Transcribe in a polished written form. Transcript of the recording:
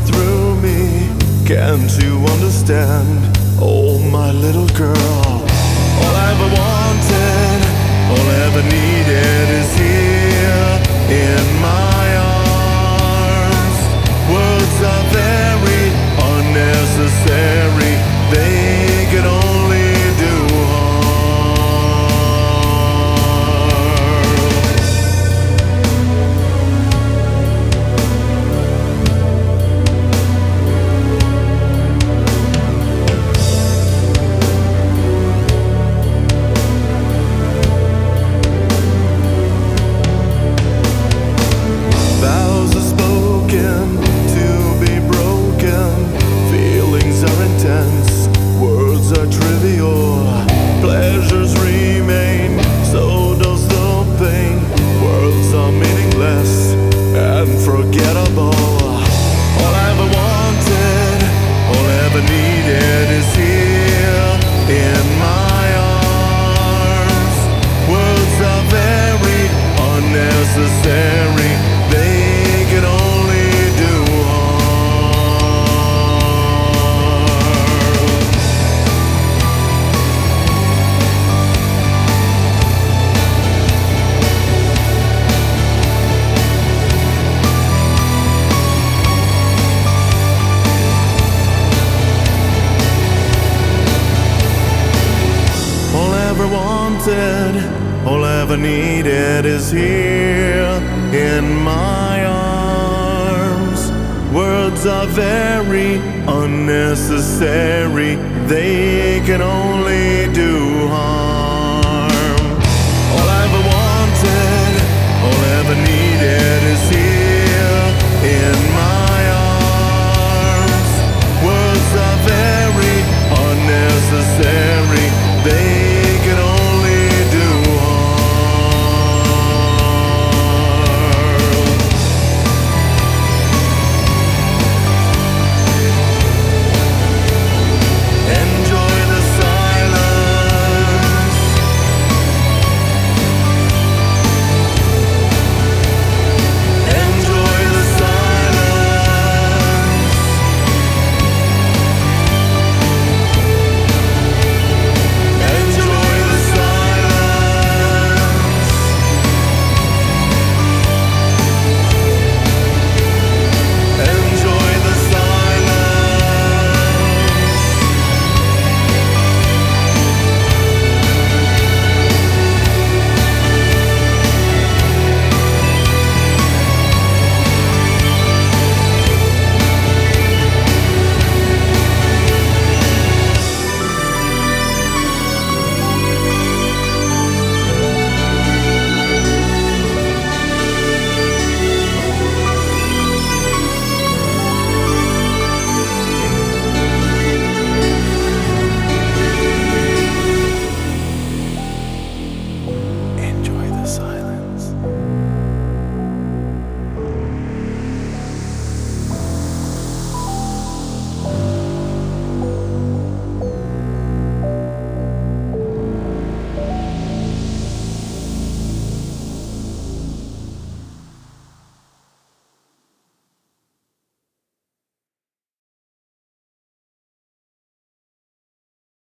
through me. Can't you understand? Oh, my little girl. All I ever wanted, all I ever needed is here in my arms. Words are very unnecessary. They can only do necessary. They can only do all I ever wanted, all I ever needed is here in my arms. Words are very unnecessary. They can only do harm.